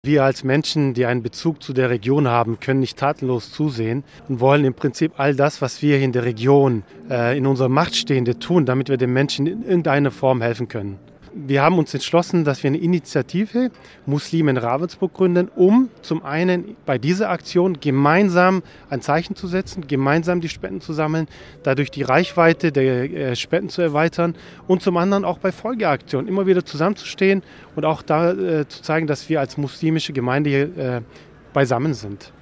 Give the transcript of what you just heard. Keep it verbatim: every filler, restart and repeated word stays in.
Wir als Menschen, die einen Bezug zu der Region haben, können nicht tatenlos zusehen und wollen im Prinzip all das, was wir in der Region äh, in unserer Macht Stehende tun, damit wir den Menschen in irgendeiner Form helfen können. Wir haben uns entschlossen, dass wir eine Initiative Muslime in Ravensburg gründen, um zum einen bei dieser Aktion gemeinsam ein Zeichen zu setzen, gemeinsam die Spenden zu sammeln, dadurch die Reichweite der Spenden zu erweitern und zum anderen auch bei Folgeaktionen immer wieder zusammenzustehen und auch da äh, zu zeigen, dass wir als muslimische Gemeinde hier äh, beisammen sind.